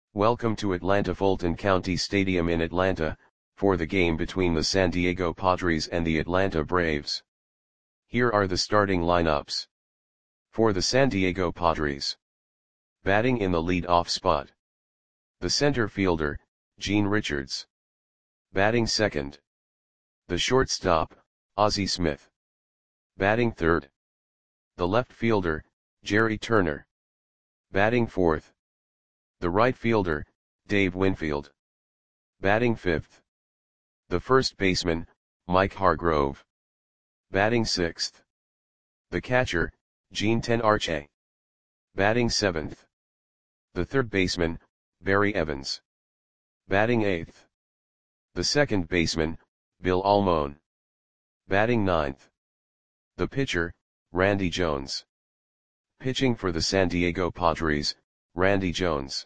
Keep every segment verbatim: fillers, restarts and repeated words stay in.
Welcome to Atlanta Fulton County Stadium in Atlanta, for the game between the San Diego Padres and the Atlanta Braves. Here are the starting lineups. For the San Diego Padres. Batting in the lead-off spot. The center fielder, Gene Richards. Batting second. The shortstop, Ozzie Smith. Batting third. The left fielder, Jerry Turner. Batting fourth. The right fielder, Dave Winfield. Batting fifth. The first baseman, Mike Hargrove. Batting sixth. The catcher, Gene Tenarche. Batting seventh. The third baseman, Barry Evans. Batting eighth. The second baseman, Bill Almon. Batting ninth. The pitcher, Randy Jones. Pitching for the San Diego Padres, Randy Jones.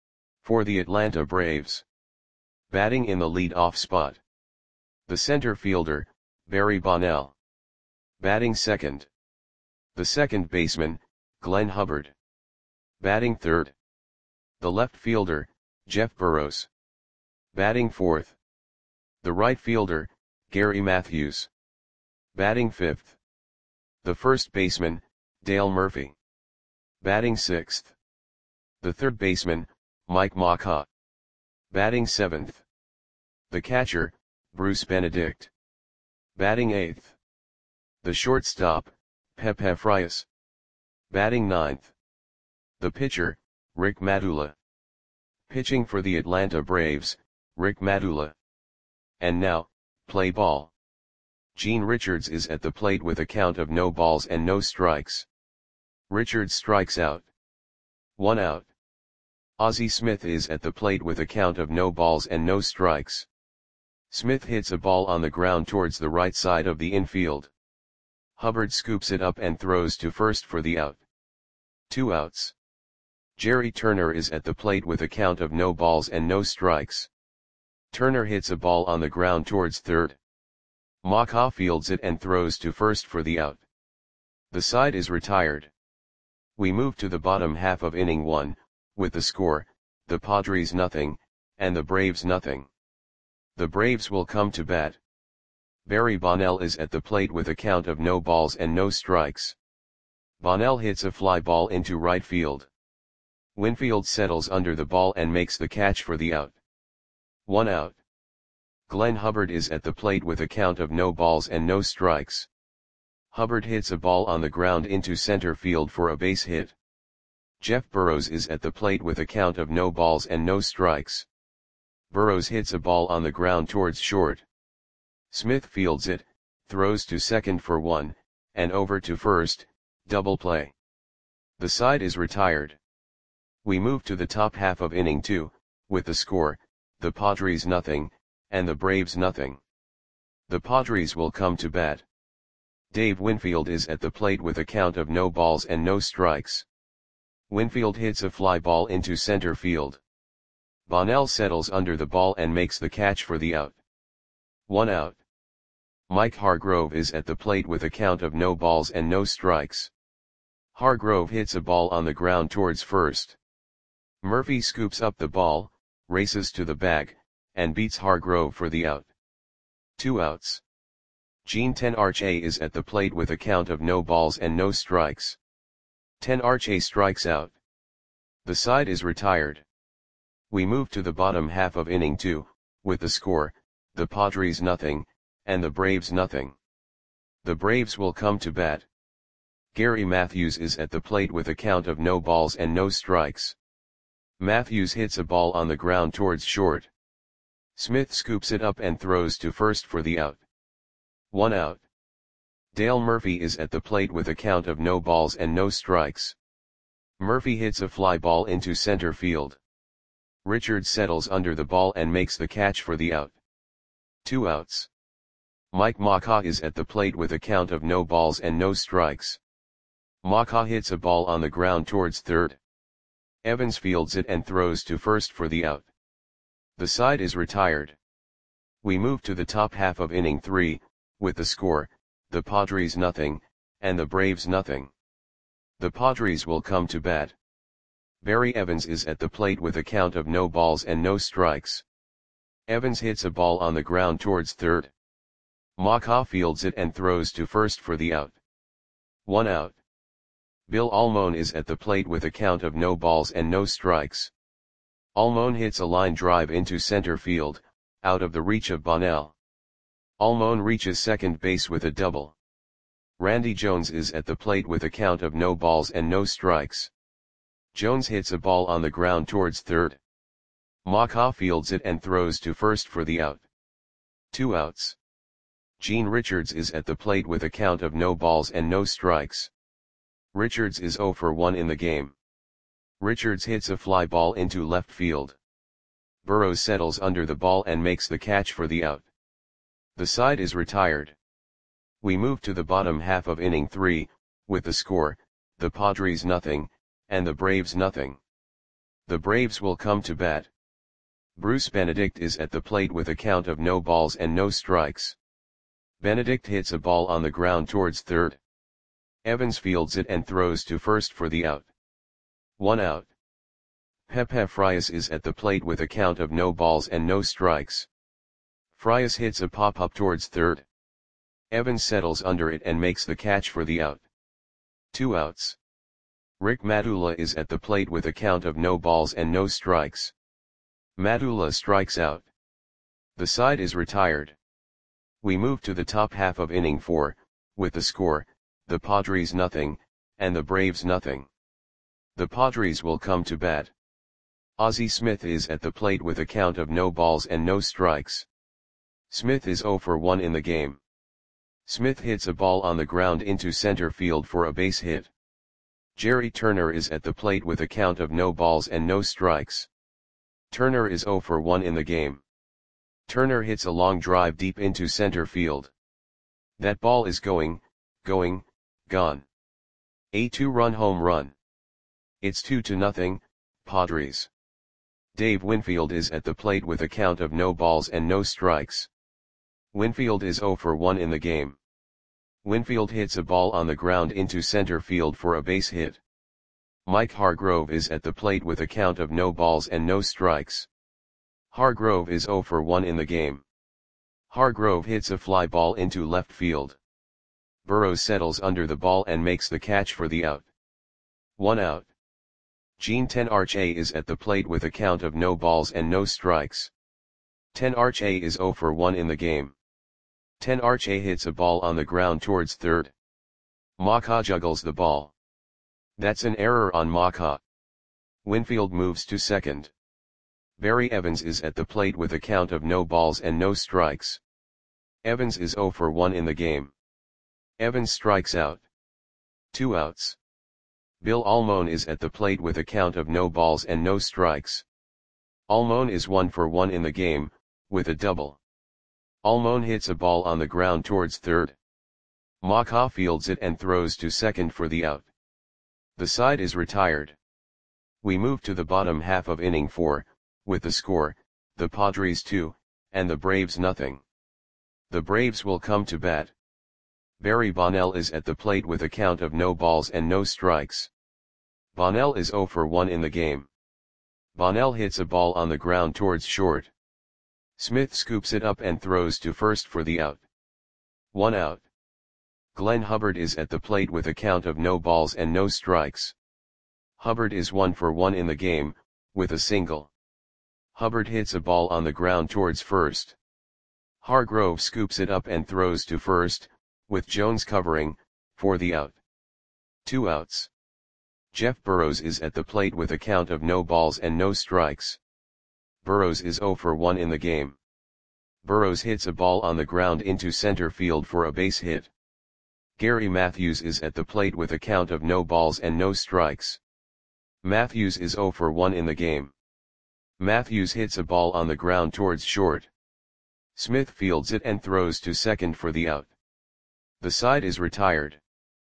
For the Atlanta Braves. Batting in the lead-off spot. The center fielder, Barry Bonnell. Batting second. The second baseman, Glenn Hubbard. Batting third. The left fielder, Jeff Burroughs. Batting fourth. The right fielder, Gary Matthews. Batting fifth. The first baseman, Dale Murphy. Batting sixth. The third baseman, Mike Maucha. Batting seventh. The catcher, Bruce Benedict. Batting eighth. The shortstop, Pepe Frias. Batting ninth. The pitcher, Rick Madula. Pitching for the Atlanta Braves, Rick Madula. And now, play ball. Gene Richards is at the plate with a count of no balls and no strikes. Richards strikes out. One out. Ozzie Smith is at the plate with a count of no balls and no strikes. Smith hits a ball on the ground towards the right side of the infield. Hubbard scoops it up and throws to first for the out. Two outs. Jerry Turner is at the plate with a count of no balls and no strikes. Turner hits a ball on the ground towards third. Maucha fields it and throws to first for the out. The side is retired. We move to the bottom half of inning one, with the score, the Padres nothing, and the Braves nothing. The Braves will come to bat. Barry Bonnell is at the plate with a count of no balls and no strikes. Bonnell hits a fly ball into right field. Winfield settles under the ball and makes the catch for the out. One out. Glenn Hubbard is at the plate with a count of no balls and no strikes. Hubbard hits a ball on the ground into center field for a base hit. Jeff Burroughs is at the plate with a count of no balls and no strikes. Burroughs hits a ball on the ground towards short. Smith fields it, throws to second for one, and over to first, double play. The side is retired. We move to the top half of inning two, with the score, the Padres nothing, and the Braves nothing. The Padres will come to bat. Dave Winfield is at the plate with a count of no balls and no strikes. Winfield hits a fly ball into center field. Bonnell settles under the ball and makes the catch for the out. One out. Mike Hargrove is at the plate with a count of no balls and no strikes. Hargrove hits a ball on the ground towards first. Murphy scoops up the ball, races to the bag, and beats Hargrove for the out. Two outs. Gene Tenarche is at the plate with a count of no balls and no strikes. Tenarche strikes out. The side is retired. We move to the bottom half of inning two, with the score, the Padres nothing, and the Braves nothing. The Braves will come to bat. Gary Matthews is at the plate with a count of no balls and no strikes. Matthews hits a ball on the ground towards short. Smith scoops it up and throws to first for the out. One out. Dale Murphy is at the plate with a count of no balls and no strikes. Murphy hits a fly ball into center field. Richards settles under the ball and makes the catch for the out. Two outs. Mike Maucha is at the plate with a count of no balls and no strikes. Maucha hits a ball on the ground towards third. Evans fields it and throws to first for the out. The side is retired. We move to the top half of inning three, with the score, the Padres nothing, and the Braves nothing. The Padres will come to bat. Barry Evans is at the plate with a count of no balls and no strikes. Evans hits a ball on the ground towards third. Maka fields it and throws to first for the out. One out. Bill Almon is at the plate with a count of no balls and no strikes. Almon hits a line drive into center field, out of the reach of Bonnell. Almon reaches second base with a double. Randy Jones is at the plate with a count of no balls and no strikes. Jones hits a ball on the ground towards third. Maka fields it and throws to first for the out. Two outs. Gene Richards is at the plate with a count of no balls and no strikes. Richards is zero for one in the game. Richards hits a fly ball into left field. Burrows settles under the ball and makes the catch for the out. The side is retired. We move to the bottom half of inning three, with the score, the Padres nothing, and the Braves nothing. The Braves will come to bat. Bruce Benedict is at the plate with a count of no balls and no strikes. Benedict hits a ball on the ground towards third. Evans fields it and throws to first for the out. One out. Pepe Frias is at the plate with a count of no balls and no strikes. Frias hits a pop-up towards third. Evans settles under it and makes the catch for the out. Two outs. Rick Madula is at the plate with a count of no balls and no strikes. Madula strikes out. The side is retired. We move to the top half of inning four, with the score, the Padres nothing, and the Braves nothing. The Padres will come to bat. Ozzie Smith is at the plate with a count of no balls and no strikes. Smith is zero for one in the game. Smith hits a ball on the ground into center field for a base hit. Jerry Turner is at the plate with a count of no balls and no strikes. Turner is zero for one in the game. Turner hits a long drive deep into center field. That ball is going, going, gone. A two-run home run. It's two to nothing, Padres. Dave Winfield is at the plate with a count of no balls and no strikes. Winfield is zero for one in the game. Winfield hits a ball on the ground into center field for a base hit. Mike Hargrove is at the plate with a count of no balls and no strikes. Hargrove is zero for one in the game. Hargrove hits a fly ball into left field. Burrows settles under the ball and makes the catch for the out. One out. Gene Tenarche is at the plate with a count of no balls and no strikes. Tenarche is zero for one in the game. Tenarche hits a ball on the ground towards third. Maka juggles the ball. That's an error on Maka. Winfield moves to second. Barry Evans is at the plate with a count of no balls and no strikes. Evans is zero for one in the game. Evans strikes out. Two outs. Bill Almon is at the plate with a count of no balls and no strikes. Almon is one for one in the game, with a double. Almon hits a ball on the ground towards third. Maka fields it and throws to second for the out. The side is retired. We move to the bottom half of inning four, with the score, the Padres two, and the Braves nothing. The Braves will come to bat. Barry Bonnell is at the plate with a count of no balls and no strikes. Bonnell is zero for one in the game. Bonnell hits a ball on the ground towards short. Smith scoops it up and throws to first for the out. One out. Glenn Hubbard is at the plate with a count of no balls and no strikes. Hubbard is one for one in the game, with a single. Hubbard hits a ball on the ground towards first. Hargrove scoops it up and throws to first, with Jones covering, for the out. Two outs. Jeff Burrows is at the plate with a count of no balls and no strikes. Burrows is zero for one in the game. Burrows hits a ball on the ground into center field for a base hit. Gary Matthews is at the plate with a count of no balls and no strikes. Matthews is zero for one in the game. Matthews hits a ball on the ground towards short. Smith fields it and throws to second for the out. The side is retired.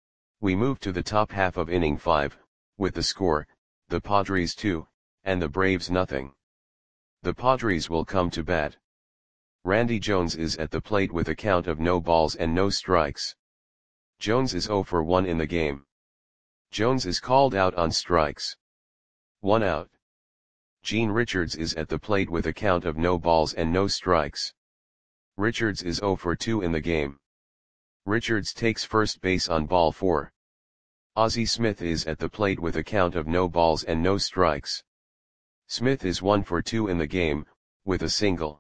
We move to the top half of inning five, with the score, the Padres two, and the Braves nothing. The Padres will come to bat. Randy Jones is at the plate with a count of no balls and no strikes. Jones is zero for one in the game. Jones is called out on strikes. One out. Gene Richards is at the plate with a count of no balls and no strikes. Richards is oh for two in the game. Richards takes first base on ball four. Ozzie Smith is at the plate with a count of no balls and no strikes. Smith is one for two in the game, with a single.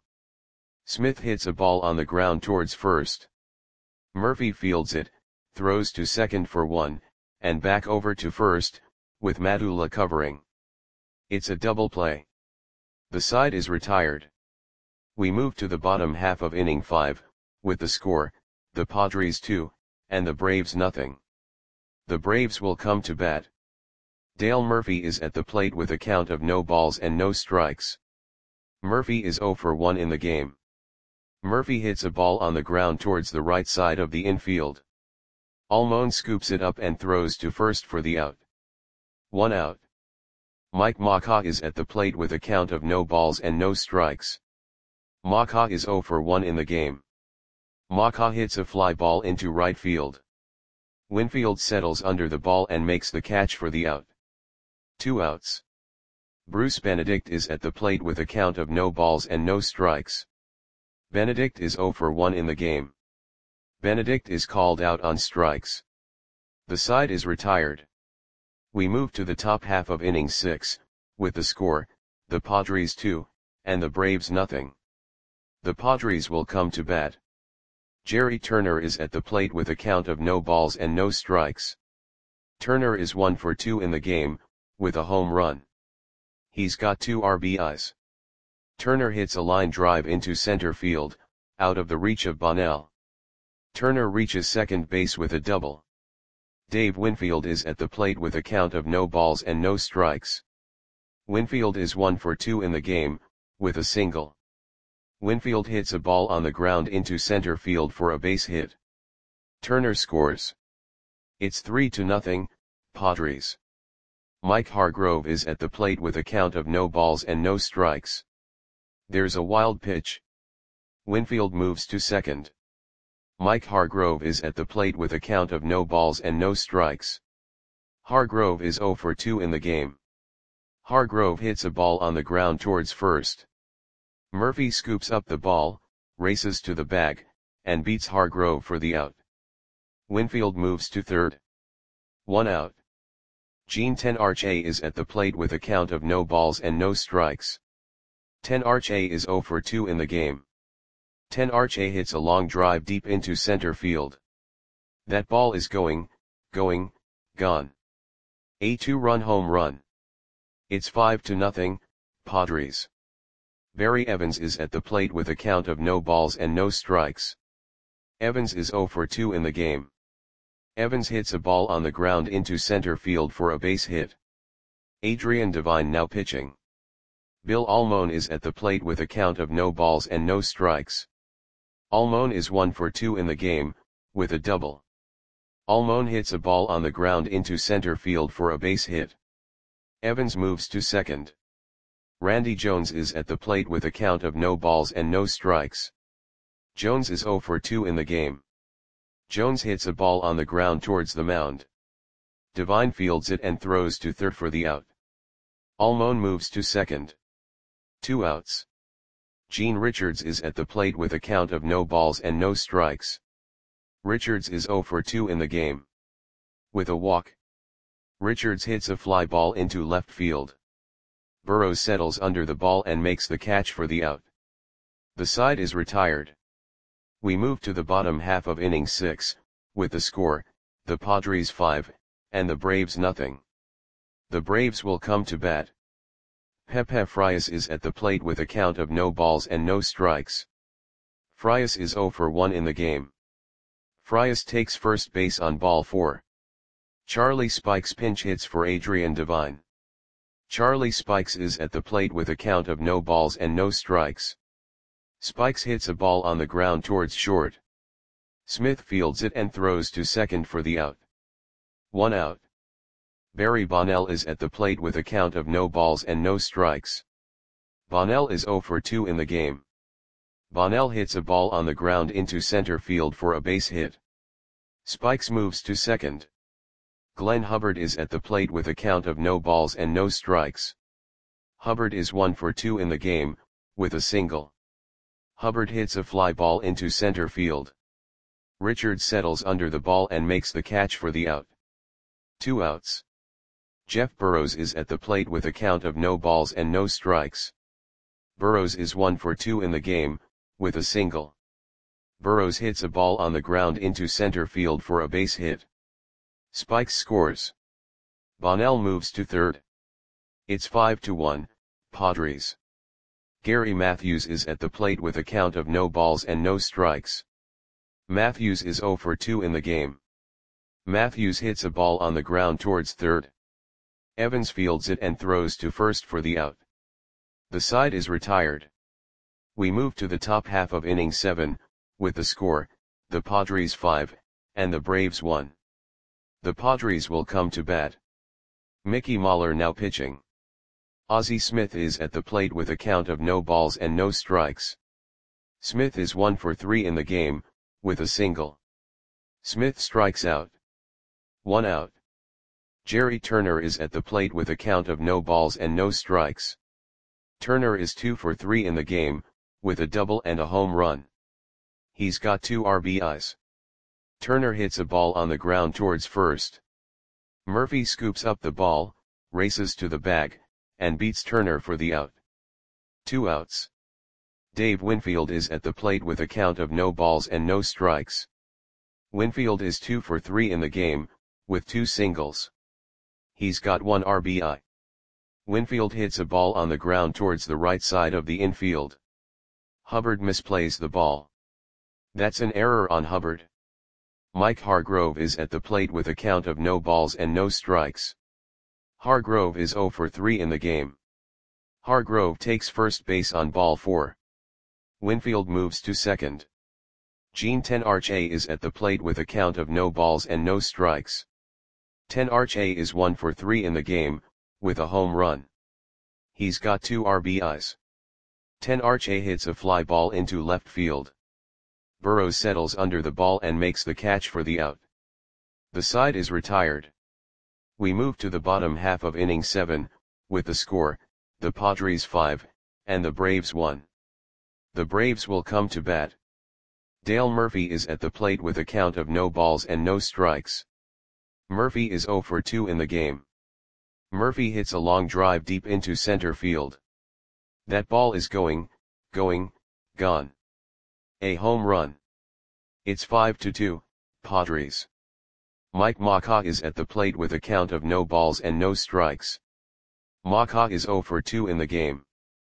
Smith hits a ball on the ground towards first. Murphy fields it, throws to second for one, and back over to first, with Madula covering. It's a double play. The side is retired. We move to the bottom half of inning five, with the score, the Padres two, and the Braves nothing. The Braves will come to bat. Dale Murphy is at the plate with a count of no balls and no strikes. Murphy is oh for one in the game. Murphy hits a ball on the ground towards the right side of the infield. Almon scoops it up and throws to first for the out. One out. Mike Maka is at the plate with a count of no balls and no strikes. Maka is oh for one in the game. Maka hits a fly ball into right field. Winfield settles under the ball and makes the catch for the out. Two outs. Bruce Benedict is at the plate with a count of no balls and no strikes. Benedict is oh for one in the game. Benedict is called out on strikes. The side is retired. We move to the top half of inning six, with the score, the Padres two, and the Braves nothing. The Padres will come to bat. Jerry Turner is at the plate with a count of no balls and no strikes. Turner is one for two in the game, with a home run. He's got two R B Is. Turner hits a line drive into center field, out of the reach of Bonnell. Turner reaches second base with a double. Dave Winfield is at the plate with a count of no balls and no strikes. Winfield is one for two in the game, with a single. Winfield hits a ball on the ground into center field for a base hit. Turner scores. It's three to nothing, Padres. Mike Hargrove is at the plate with a count of no balls and no strikes. There's a wild pitch. Winfield moves to second. Mike Hargrove is at the plate with a count of no balls and no strikes. Hargrove is oh for two in the game. Hargrove hits a ball on the ground towards first. Murphy scoops up the ball, races to the bag, and beats Hargrove for the out. Winfield moves to third. One out. Gene Tenarche is at the plate with a count of no balls and no strikes. Tenarche is oh for two in the game. Tenarche hits a long drive deep into center field. That ball is going, going, gone. A two-run home run. It's five to nothing, Padres. Barry Evans is at the plate with a count of no balls and no strikes. Evans is oh for two in the game. Evans hits a ball on the ground into center field for a base hit. Adrian Devine now pitching. Bill Almon is at the plate with a count of no balls and no strikes. Almon is one for two in the game, with a double. Almon hits a ball on the ground into center field for a base hit. Evans moves to second. Randy Jones is at the plate with a count of no balls and no strikes. Jones is oh for two in the game. Jones hits a ball on the ground towards the mound. Devine fields it and throws to third for the out. Almon moves to second. Two outs. Gene Richards is at the plate with a count of no balls and no strikes. Richards is oh for two in the game. With a walk. Richards hits a fly ball into left field. Burrows settles under the ball and makes the catch for the out. The side is retired. We move to the bottom half of inning six, with the score, the Padres five, and the Braves nothing. The Braves will come to bat. Pepe Frias is at the plate with a count of no balls and no strikes. Frias is oh for one in the game. Frias takes first base on ball four. Charlie Spikes pinch hits for Adrian Devine. Charlie Spikes is at the plate with a count of no balls and no strikes. Spikes hits a ball on the ground towards short. Smith fields it and throws to second for the out. One out. Barry Bonnell is at the plate with a count of no balls and no strikes. Bonnell is oh for two in the game. Bonnell hits a ball on the ground into center field for a base hit. Spikes moves to second. Glenn Hubbard is at the plate with a count of no balls and no strikes. Hubbard is one for two in the game, with a single. Hubbard hits a fly ball into center field. Richards settles under the ball and makes the catch for the out. Two outs. Jeff Burrows is at the plate with a count of no balls and no strikes. Burrows is one for two in the game, with a single. Burrows hits a ball on the ground into center field for a base hit. Spikes scores. Bonnell moves to third. It's five to one, Padres. Gary Matthews is at the plate with a count of no balls and no strikes. Matthews is zero for two in the game. Matthews hits a ball on the ground towards third. Evans fields it and throws to first for the out. The side is retired. We move to the top half of inning seven, with the score, the Padres five, and the Braves one. The Padres will come to bat. Mickey Mahler now pitching. Ozzie Smith is at the plate with a count of no balls and no strikes. Smith is one for three in the game, with a single. Smith strikes out. One out. Jerry Turner is at the plate with a count of no balls and no strikes. Turner is two for three in the game, with a double and a home run. He's got two R B Is. Turner hits a ball on the ground towards first. Murphy scoops up the ball, races to the bag, and beats Turner for the out. Two outs. Dave Winfield is at the plate with a count of no balls and no strikes. Winfield is two for three in the game, with two singles. He's got one R B I. Winfield hits a ball on the ground towards the right side of the infield. Hubbard misplays the ball. That's an error on Hubbard. Mike Hargrove is at the plate with a count of no balls and no strikes. Hargrove is zero for three in the game. Hargrove takes first base on ball four. Winfield moves to second. Gene Tenarche is at the plate with a count of no balls and no strikes. Tenarche is one for three in the game, with a home run. He's got two R B Is. Tenarche hits a fly ball into left field. Burrows settles under the ball and makes the catch for the out. The side is retired. We move to the bottom half of inning seven, with the score, the Padres five, and the Braves one. The Braves will come to bat. Dale Murphy is at the plate with a count of no balls and no strikes. Murphy is zero for two in the game. Murphy hits a long drive deep into center field. That ball is going, going, gone. A home run. It's five to two, Padres. Mike Maka is at the plate with a count of no balls and no strikes. Maka is zero for two in the game.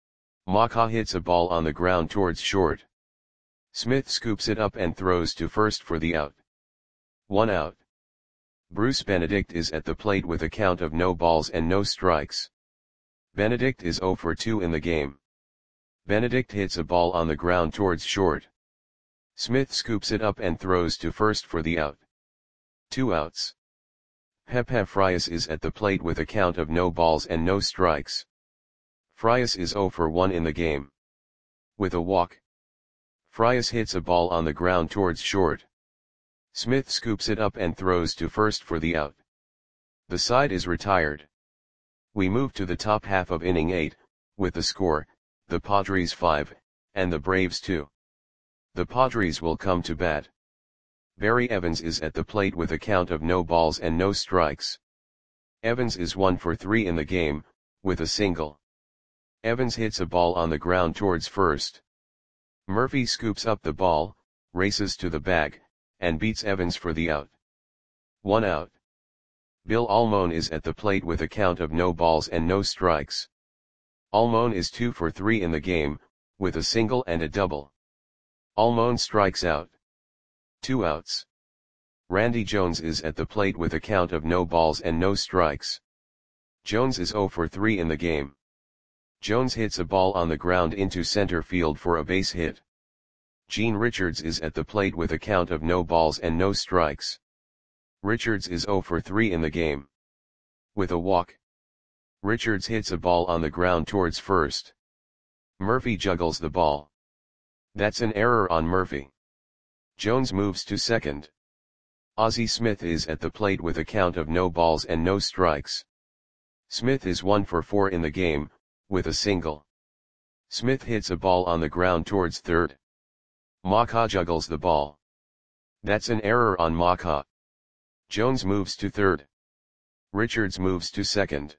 Maka hits a ball on the ground towards short. Smith scoops it up and throws to first for the out. One out. Bruce Benedict is at the plate with a count of no balls and no strikes. Benedict is zero for two in the game. Benedict hits a ball on the ground towards short. Smith scoops it up and throws to first for the out. Two outs. Pepe Frias is at the plate with a count of no balls and no strikes. Frias is zero for one in the game. With a walk. Frias hits a ball on the ground towards short. Smith scoops it up and throws to first for the out. The side is retired. We move to the top half of inning eight, with the score, the Padres five, and the Braves two. The Padres will come to bat. Barry Evans is at the plate with a count of no balls and no strikes. Evans is one for three in the game, with a single. Evans hits a ball on the ground towards first. Murphy scoops up the ball, races to the bag, and beats Evans for the out. One out. Bill Almon is at the plate with a count of no balls and no strikes. Almon is two for three in the game, with a single and a double. Almon strikes out. Two outs. Randy Jones is at the plate with a count of no balls and no strikes. Jones is zero for three in the game. Jones hits a ball on the ground into center field for a base hit. Gene Richards is at the plate with a count of no balls and no strikes. Richards is zero for three in the game. With a walk. Richards hits a ball on the ground towards first. Murphy juggles the ball. That's an error on Murphy. Jones moves to second. Ozzie Smith is at the plate with a count of no balls and no strikes. Smith is one for four in the game, with a single. Smith hits a ball on the ground towards third. Maka juggles the ball. That's an error on Maka. Jones moves to third. Richards moves to second.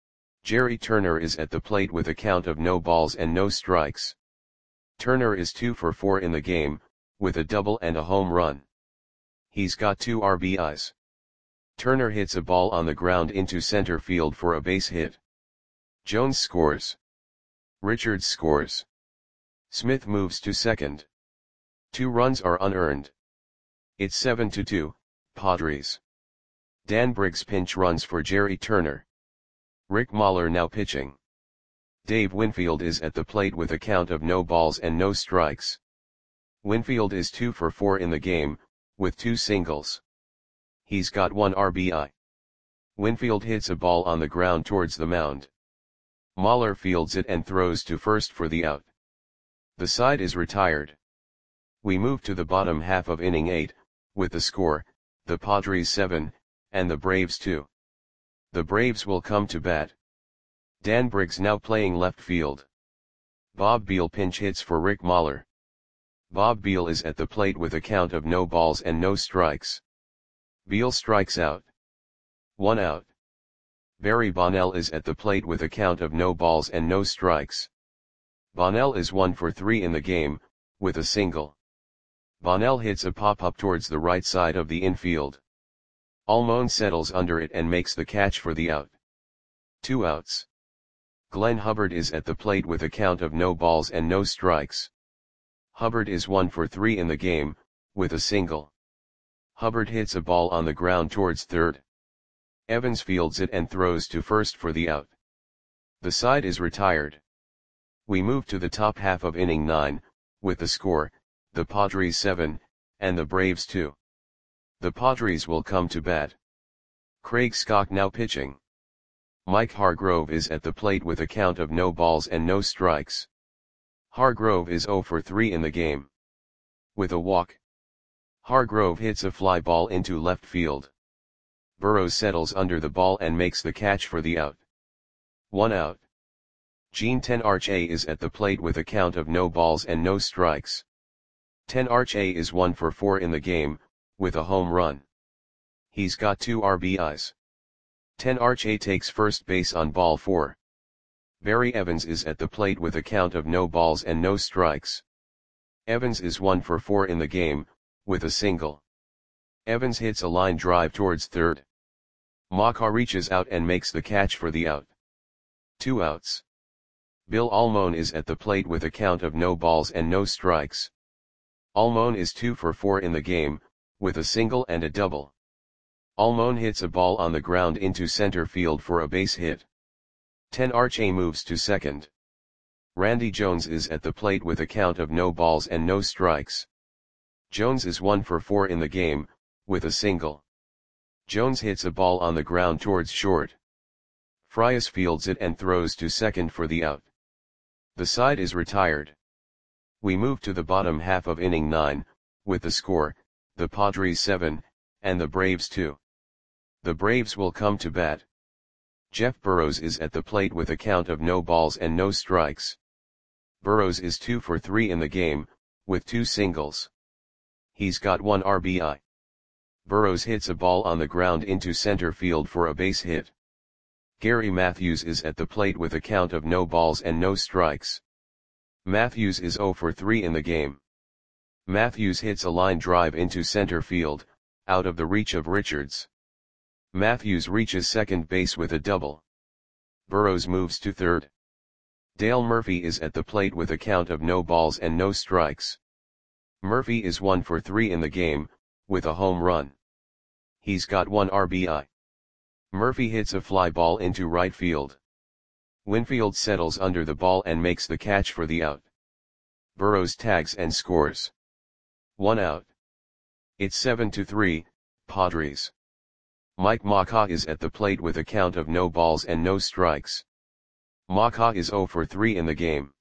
Jerry Turner is at the plate with a count of no balls and no strikes. Turner is two for four in the game, with a double and a home run. He's got two R B Is. Turner hits a ball on the ground into center field for a base hit. Jones scores. Richards scores. Smith moves to second. Two runs are unearned. It's seven to two, Padres. Dan Briggs pinch runs for Jerry Turner. Rick Mahler now pitching. Dave Winfield is at the plate with a count of no balls and no strikes. Winfield is two for four in the game, with two singles. He's got one R B I. Winfield hits a ball on the ground towards the mound. Mahler fields it and throws to first for the out. The side is retired. We move to the bottom half of inning eight, with the score, the Padres seven, and the Braves two. The Braves will come to bat. Dan Briggs now playing left field. Bob Beal pinch hits for Rick Mahler. Bob Beal is at the plate with a count of no balls and no strikes. Beal strikes out. One out. Barry Bonnell is at the plate with a count of no balls and no strikes. Bonnell is one for three in the game, with a single. Bonnell hits a pop-up towards the right side of the infield. Almon settles under it and makes the catch for the out. Two outs. Glenn Hubbard is at the plate with a count of no balls and no strikes. Hubbard is one for three in the game, with a single. Hubbard hits a ball on the ground towards third. Evans fields it and throws to first for the out. The side is retired. We move to the top half of inning nine, with the score, the Padres seven, and the Braves two. The Padres will come to bat. Craig Scott now pitching. Mike Hargrove is at the plate with a count of no balls and no strikes. Hargrove is zero for three in the game. With a walk. Hargrove hits a fly ball into left field. Burrows settles under the ball and makes the catch for the out. One out. Gene Tenarche is at the plate with a count of no balls and no strikes. Tenarche is one for four in the game, with a home run. He's got two R B Is. Tenarche takes first base on ball four. Barry Evans is at the plate with a count of no balls and no strikes. Evans is one for four in the game, with a single. Evans hits a line drive towards third. Maka reaches out and makes the catch for the out. Two outs. Bill Almon is at the plate with a count of no balls and no strikes. Almon is two for four in the game, with a single and a double. Almon hits a ball on the ground into center field for a base hit. Tenarche moves to second. Randy Jones is at the plate with a count of no balls and no strikes. Jones is one for four in the game, with a single. Jones hits a ball on the ground towards short. Frias fields it and throws to second for the out. The side is retired. We move to the bottom half of inning nine, with the score, the Padres seven, and the Braves two. The Braves will come to bat. Jeff Burrows is at the plate with a count of no balls and no strikes. Burrows is two for three in the game, with two singles. He's got one R B I. Burrows hits a ball on the ground into center field for a base hit. Gary Matthews is at the plate with a count of no balls and no strikes. Matthews is zero for three in the game. Matthews hits a line drive into center field, out of the reach of Richards. Matthews reaches second base with a double. Burrows moves to third. Dale Murphy is at the plate with a count of no balls and no strikes. Murphy is one for three in the game, with a home run. He's got one R B I. Murphy hits a fly ball into right field. Winfield settles under the ball and makes the catch for the out. Burrows tags and scores. One out. It's seven to three, Padres. Mike Maka is at the plate with a count of no balls and no strikes. Maka is zero for three in the game.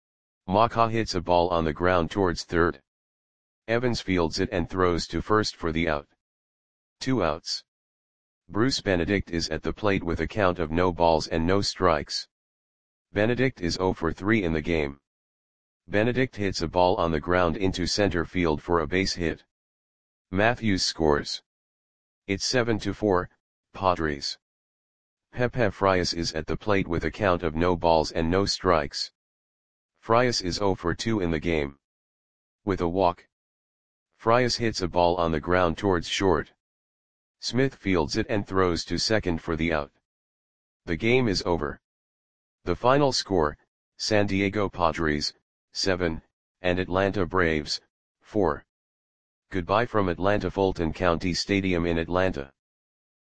Maka hits a ball on the ground towards third. Evans fields it and throws to first for the out. Two outs. Bruce Benedict is at the plate with a count of no balls and no strikes. Benedict is zero for three in the game. Benedict hits a ball on the ground into center field for a base hit. Matthews scores. It's seven to four, Padres. Pepe Frias is at the plate with a count of no balls and no strikes. Frias is zero for two in the game. With a walk. Frias hits a ball on the ground towards short. Smith fields it and throws to second for the out. The game is over. The final score, San Diego Padres, seven, and Atlanta Braves, four. Goodbye from Atlanta Fulton County Stadium in Atlanta.